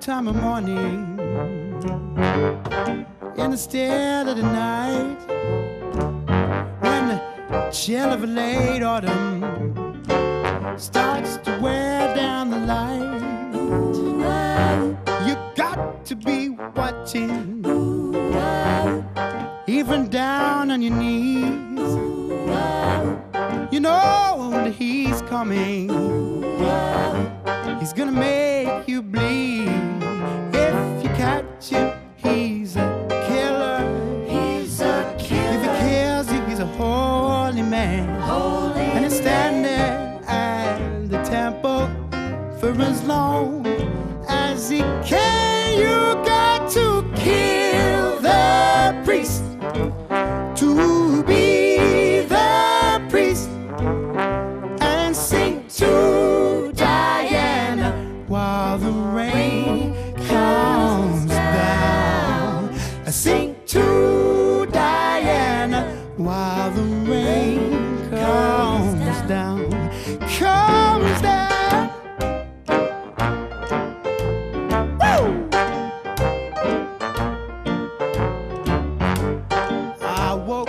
time of morning, in the still of the night, when the chill of a late autumn starts to wear down the light, you got to be watching, even down on your knees. You know that he's coming. He's gonna make you bleed. If you catch him, he's a killer. He's a killer. If he kills you, he's a holy man. Holy and he's standing at the temple for as long as he can. You got to kill the priest to be the priest and sing to Diana while the rain comes down. Sing to Diana while the rain comes down. Comes down. Woo! I woke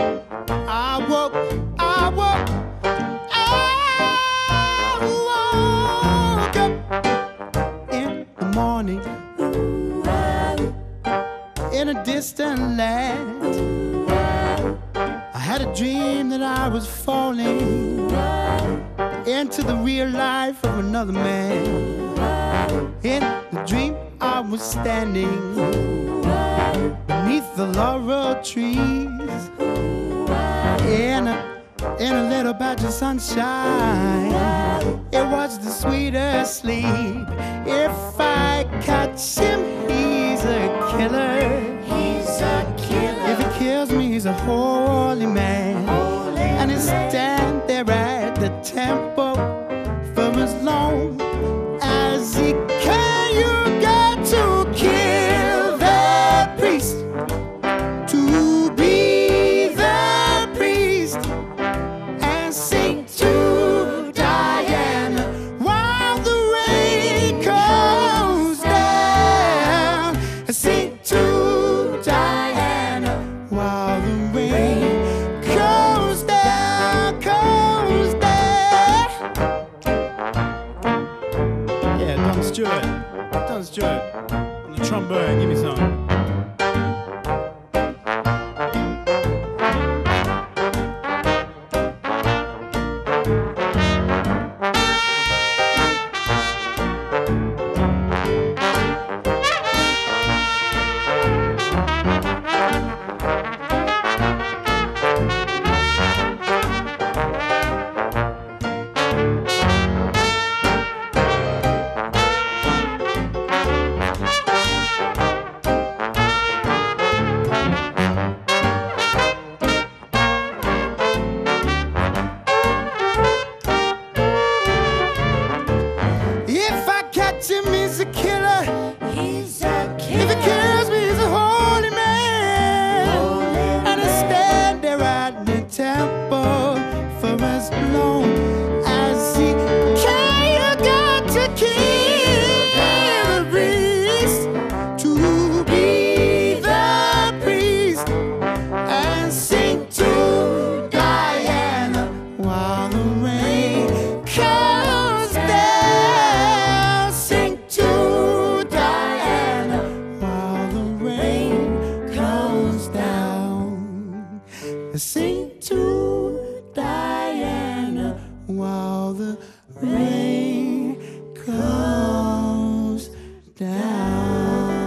up in the morning in a distant land. I had a dream that I was falling into the real life of another man. In the dream I was standing beneath the laurel trees in a little patch of sunshine. It was the sweetest sleep. If I catch him, he's a killer. He's a killer. If he kills me, he's a holy man. Holy and he'll stand there at the temple for as long as he can. You got to kill the priest to be the priest and sing to Diana while the rain comes down. Sing to Diana while the rain comes down, comes down. Yeah, Don Stewart on the trombone, give me some. If I catch him, he's a killer. He's a killer. If he kills me, he's a holy man. Holy and I stand there at the temple for as long as he can. You got to kill the priest to be the priest and sing to Diana while the rain comes down. Sing to Diana while the rain comes down. Sing to Diana while the rain comes down.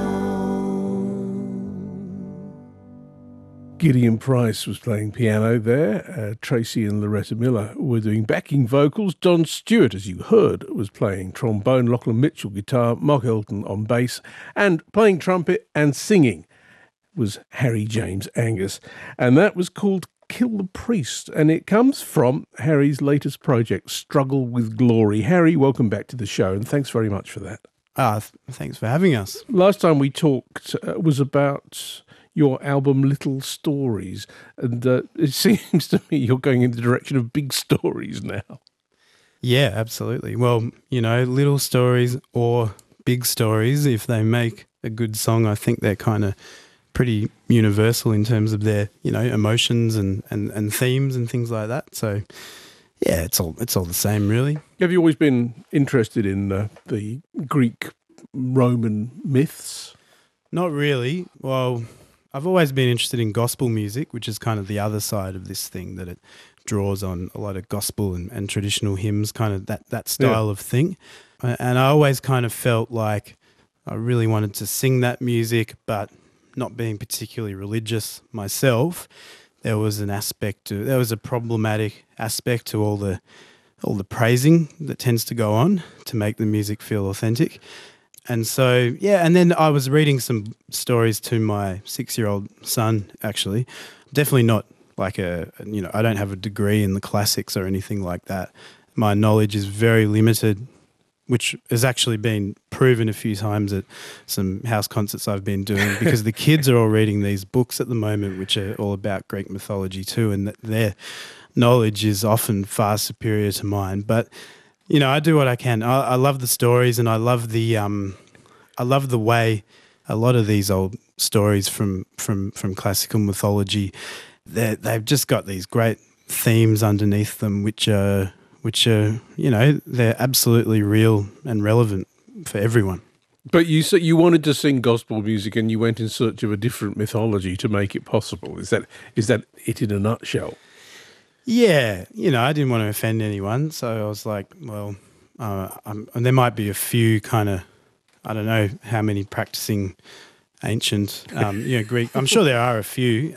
Gideon Price was playing piano there. Tracy and Loretta Miller were doing backing vocals. Don Stewart, as you heard, was playing trombone. Lachlan Mitchell guitar. Mark Elton on bass. And playing trumpet and singing was Harry James Angus. And that was called Kill the Priest. And it comes from Harry's latest project, Struggle with Glory. Harry, welcome back to the show, and thanks very much for that. Thanks for having us. Last time we talked was about your album Little Stories, and it seems to me you're going in the direction of big stories now. Yeah, absolutely. Well, you know, little stories or big stories. If they make a good song, I think they're kind of pretty universal in terms of their, emotions and themes and things like that. So yeah, it's all the same, really. Have you always been interested in the Greek Roman myths? Not really. Well, I've always been interested in gospel music, which is kind of the other side of this thing, that it draws on a lot of gospel and traditional hymns, kind of that style of thing. And I always kind of felt like I really wanted to sing that music, but not being particularly religious myself, there was a problematic aspect to all the praising that tends to go on to make the music feel authentic. And so, and then I was reading some stories to my 6-year-old son, actually. Definitely not like I don't have a degree in the classics or anything like that. My knowledge is very limited, which has actually been proven a few times at some house concerts I've been doing, because the kids are all reading these books at the moment, which are all about Greek mythology too, and their knowledge is often far superior to mine. But, I do what I can. I love the stories, and I love the way a lot of these old stories from classical mythology, they've just got these great themes underneath them, which are they're absolutely real and relevant for everyone. But you said you wanted to sing gospel music, and you went in search of a different mythology to make it possible. Is that it in a nutshell? Yeah, I didn't want to offend anyone, so I was like, well, and there might be a few kind of, I don't know how many practicing ancient, Greek. I'm sure there are a few.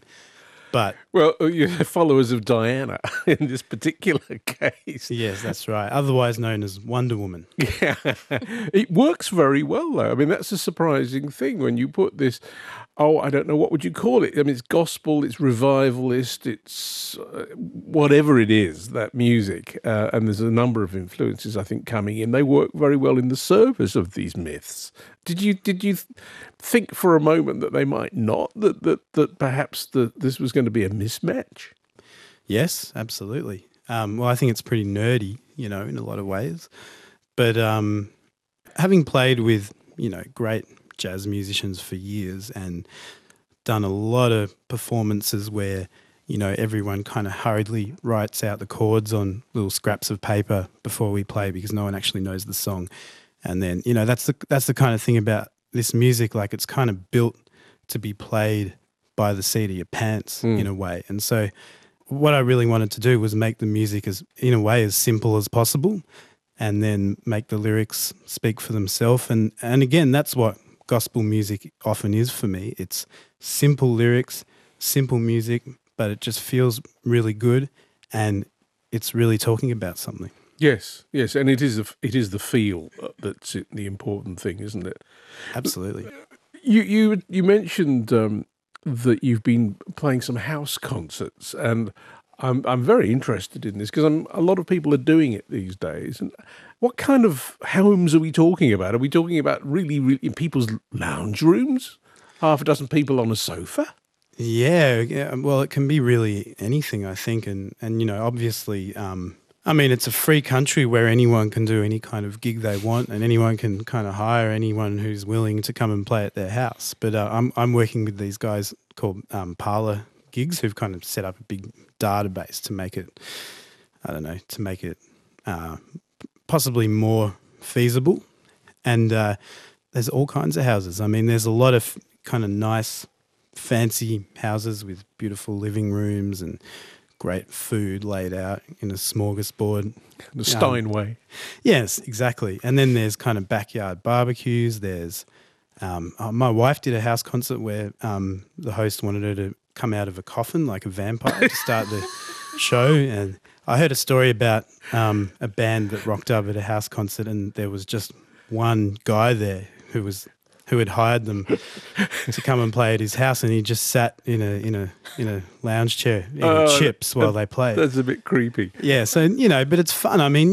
But you're followers of Diana in this particular case. Yes, that's right. Otherwise known as Wonder Woman. Yeah, it works very well, though. I mean, that's a surprising thing when you put this. I don't know, what would you call it? I mean, it's gospel, it's revivalist, it's whatever it is, that music. And there's a number of influences, I think, coming in. They work very well in the service of these myths. Did you think for a moment that they might not, that perhaps this was going to be a mismatch? Yes, absolutely. Well, I think it's pretty nerdy, in a lot of ways. But having played with, great jazz musicians for years and done a lot of performances where, everyone kind of hurriedly writes out the chords on little scraps of paper before we play, because no one actually knows the song. And then, that's the kind of thing about this music, like it's kind of built to be played by the seat of your pants in a way. And so what I really wanted to do was make the music as simple as possible, and then make the lyrics speak for themselves. And again, that's what gospel music often is for me. It's simple lyrics, simple music, but it just feels really good, and it's really talking about something. Yes, and it is the feel that's the important thing, isn't it? Absolutely. You mentioned that you've been playing some house concerts, and I'm very interested in this, because a lot of people are doing it these days. And what kind of homes are we talking about? Are we talking about really, really in people's lounge rooms? Half a dozen people on a sofa? Yeah. Well, it can be really anything, I think. And obviously, it's a free country where anyone can do any kind of gig they want, and anyone can kind of hire anyone who's willing to come and play at their house. But I'm working with these guys called Parlour Gigs, who've kind of set up a big database to make it, possibly more feasible. And there's all kinds of houses. I mean, there's a lot of kind of nice, fancy houses with beautiful living rooms and great food laid out in a smorgasbord. The Steinway. Yes, exactly. And then there's kind of backyard barbecues. There's my wife did a house concert where the host wanted her to come out of a coffin like a vampire to start the show. And I heard a story about a band that rocked up at a house concert, and there was just one guy there who had hired them to come and play at his house, and he just sat in a lounge chair eating chips while they played. That's a bit creepy. Yeah, so but it's fun. I mean,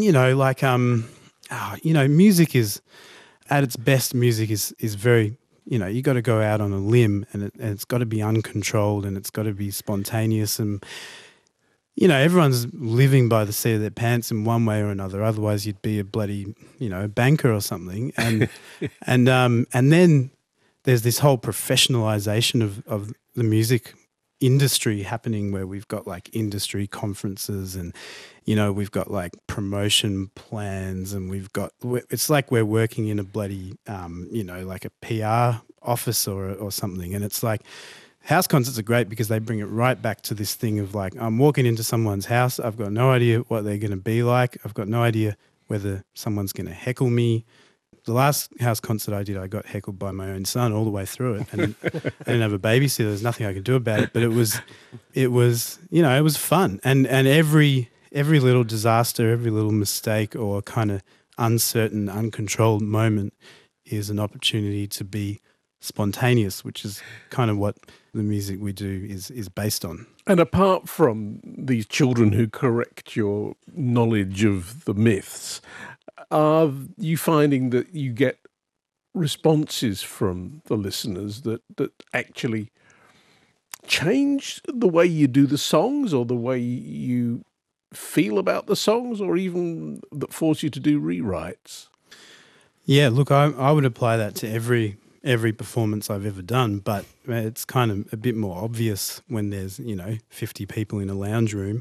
music is at its best. Music is very, you got to go out on a limb, and it's got to be uncontrolled, and it's got to be spontaneous, and you know, everyone's living by the seat of their pants in one way or another. Otherwise, you'd be a bloody, you know, banker or something. And and then there's this whole professionalization of the music industry happening, where we've got like industry conferences and, you know, we've got like promotion plans, and it's like we're working in a bloody, you know, like a PR office or something. And it's like, house concerts are great because they bring it right back to this thing of like, I'm walking into someone's house, I've got no idea what they're going to be like. I've got no idea whether someone's going to heckle me. The last house concert I did, I got heckled by my own son all the way through it, and I didn't have a babysitter. There's nothing I could do about it, but it was, you know, it was fun. And every little disaster, every little mistake or kind of uncertain, uncontrolled moment is an opportunity to be spontaneous, which is kind of what the music we do is based on. And apart from these children who correct your knowledge of the myths, are you finding that you get responses from the listeners that actually change the way you do the songs or the way you feel about the songs, or even that force you to do rewrites? Yeah, look, I would apply that to every performance I've ever done, but it's kind of a bit more obvious when there's, you know, 50 people in a lounge room.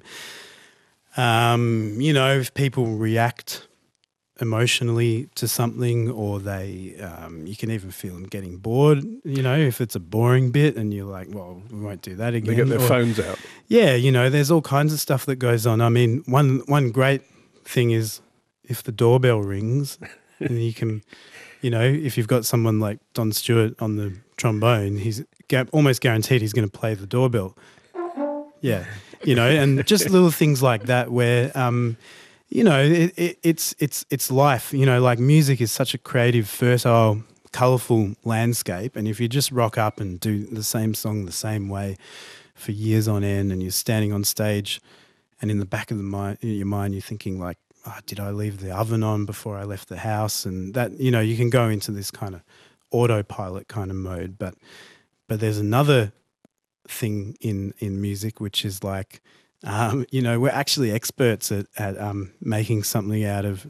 You know, if people react emotionally to something, or they, you can even feel them getting bored, you know, if it's a boring bit and you're like, well, we won't do that again. They get their phones out. Yeah, you know, there's all kinds of stuff that goes on. I mean, one great thing is if the doorbell rings and you can, you know, if you've got someone like Don Stewart on the trombone, he's almost guaranteed he's going to play the doorbell. Yeah, you know, and just little things like that where, you know, it's life. You know, like music is such a creative, fertile, colourful landscape, and if you just rock up and do the same song the same way for years on end, and you're standing on stage, and in the back of your mind you're thinking like, oh, did I leave the oven on before I left the house? And that, you know, you can go into this kind of autopilot kind of mode. But there's another thing in music, which is like, you know, we're actually experts at making something out of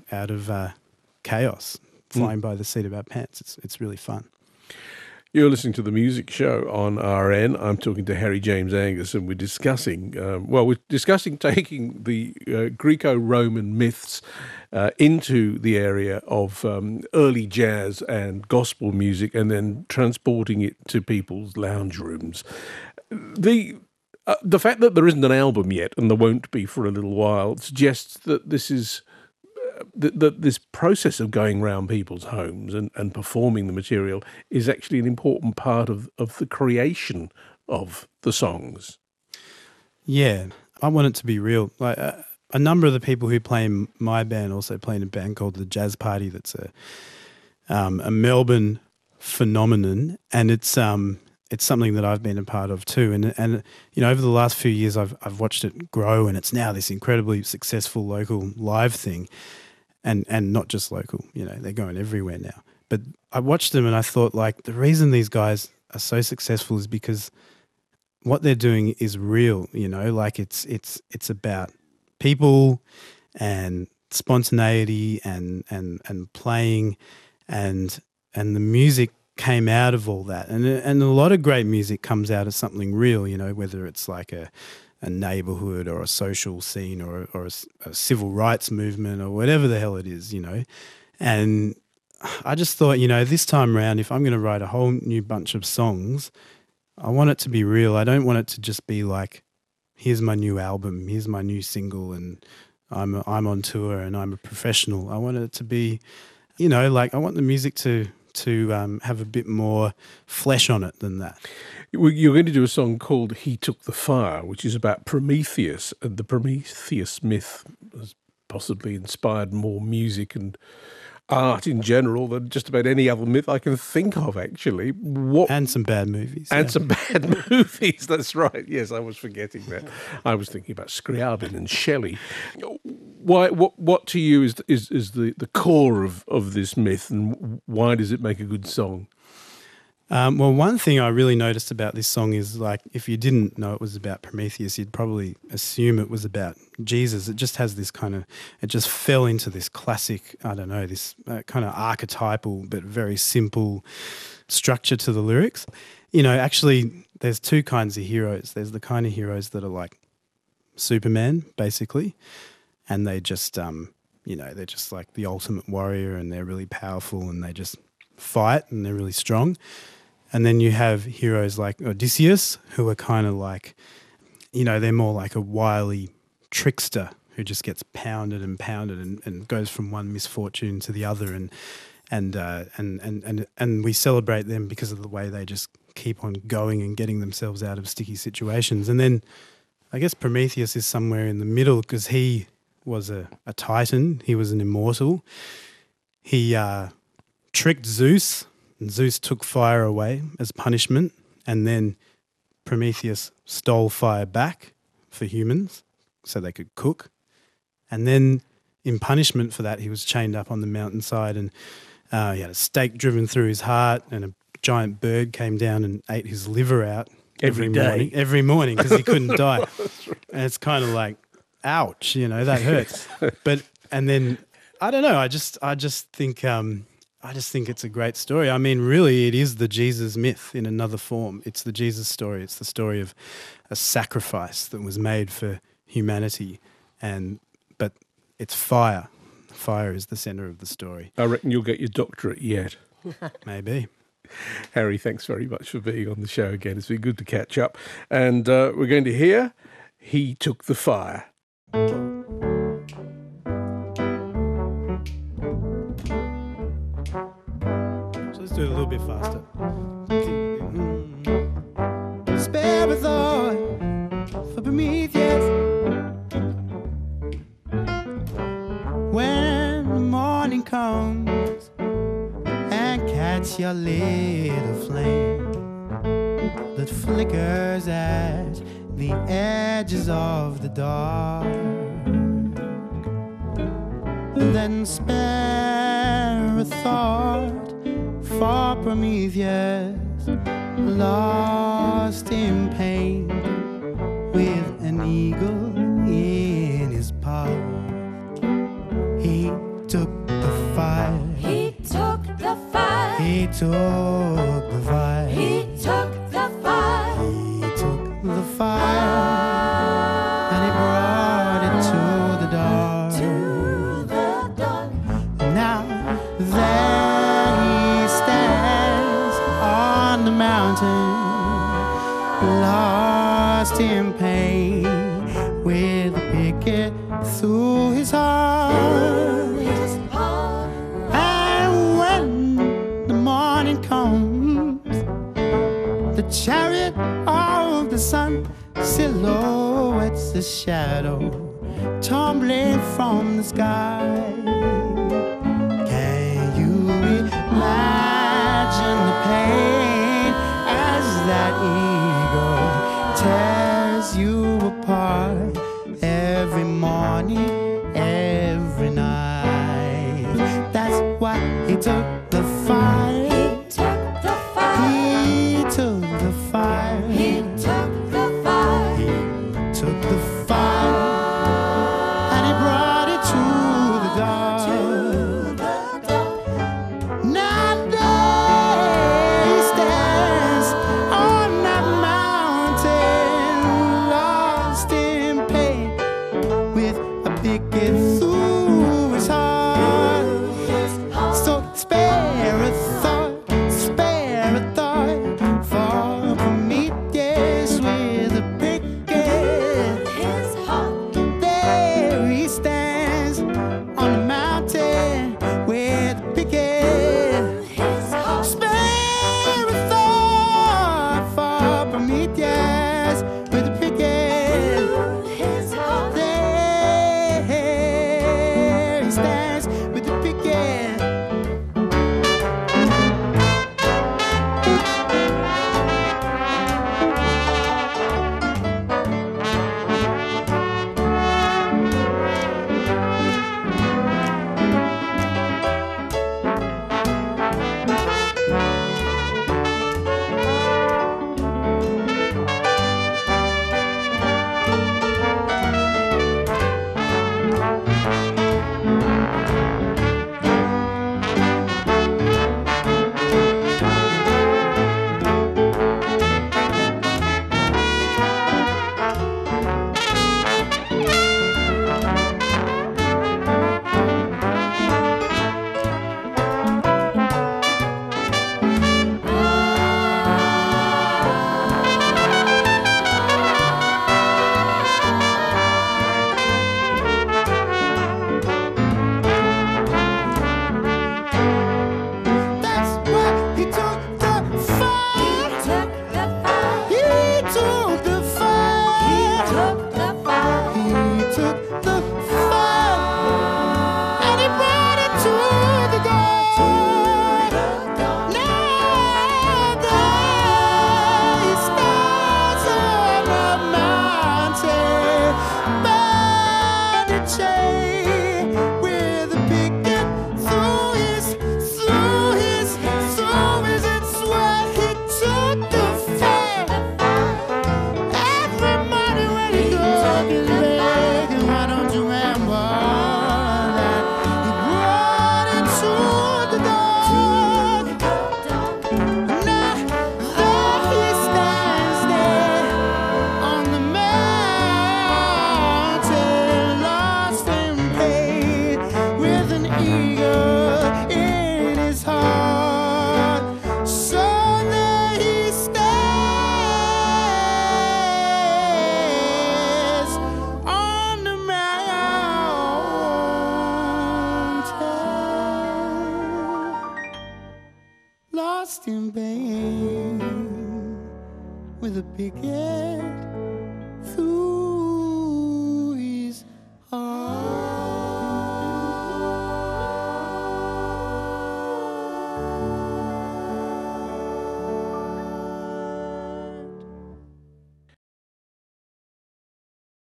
chaos, flying by the seat of our pants. It's really fun. You're listening to The Music Show on RN. I'm talking to Harry James Angus, and we're discussing, taking the Greco-Roman myths into the area of early jazz and gospel music, and then transporting it to people's lounge rooms. The fact that there isn't an album yet, and there won't be for a little while, suggests that this is that this process of going around people's homes and performing the material is actually an important part of the creation of the songs. Yeah, I want it to be real. Like a number of the people who play in my band also play in a band called The Jazz Party. That's a Melbourne phenomenon, and it's something that I've been a part of too. And you know, over the last few years, I've watched it grow, and it's now this incredibly successful local live thing. And not just local, you know, they're going everywhere now. But I watched them and I thought, like, the reason these guys are so successful is because what they're doing is real, you know, like it's about people and spontaneity and playing and the music came out of all that. And a lot of great music comes out of something real, you know, whether it's like a neighborhood or a social scene or a civil rights movement or whatever the hell it is, you know. And I just thought, you know, this time around, if I'm going to write a whole new bunch of songs, I want it to be real. I don't want it to just be like, here's my new album, here's my new single, and I'm on tour and I'm a professional. I want it to be, you know, like I want the music to have a bit more flesh on it than that. You're going to do a song called He Took the Fire, which is about Prometheus, and the Prometheus myth has possibly inspired more music and art in general than just about any other myth I can think of, actually. And some bad movies. And some bad movies, that's right. Yes, I was forgetting that. I was thinking about Scriabin and Shelley. What to you is the core of this myth, and why does it make a good song? Well, one thing I really noticed about this song is, like, if you didn't know it was about Prometheus, you'd probably assume it was about Jesus. It just has this it just fell into this classic, I don't know, this kind of archetypal but very simple structure to the lyrics. You know, actually, there's two kinds of heroes. There's the kind of heroes that are like Superman, basically, and they just, they're just like the ultimate warrior, and they're really powerful, and they just fight, and they're really strong. And then you have heroes like Odysseus, who are kind of like, they're more like a wily trickster who just gets pounded and goes from one misfortune to the other, and we celebrate them because of the way they just keep on going and getting themselves out of sticky situations. And then I guess Prometheus is somewhere in the middle, because he was a titan. He was an immortal. He tricked Zeus, and Zeus took fire away as punishment, and then Prometheus stole fire back for humans so they could cook. And then in punishment for that, he was chained up on the mountainside, and he had a stake driven through his heart, and a giant bird came down and ate his liver out every morning because he couldn't die. And it's kind of like, ouch, that hurts. And then I don't know, I just think it's a great story. I mean, really, it is the Jesus myth in another form. It's the Jesus story. It's the story of a sacrifice that was made for humanity, but it's fire. Fire is the centre of the story. I reckon you'll get your doctorate yet. Maybe. Harry, thanks very much for being on the show again. It's been good to catch up. And we're going to hear He Took the Fire. So let's do it a little bit faster. Spare a thought for Prometheus. When the morning comes and catch your little flame that flickers at the edges of the dark, then spare a thought for Prometheus, lost in pain with an eagle in his paw. He took the fire. He took the fire. He took the fire. He took the fire. He took the fire, and he brought it to the dark. To the dawn. Now there he stands on the mountain, lost in pain, with a picket through his heart. His heart. And when the morning comes, the chariot of the sun silhouettes the shadow tumbling from the sky. Can you imagine the pain as that eagle tears you apart every morning, every night? That's why he took the fire. He took the fire. He took the fire. He took the fire. He took the fire, and he brought it to the dark. To the dawn. Now there he stands on that mountain, lost in pain, with a picket through his heart. So spare lost in pain with a picket through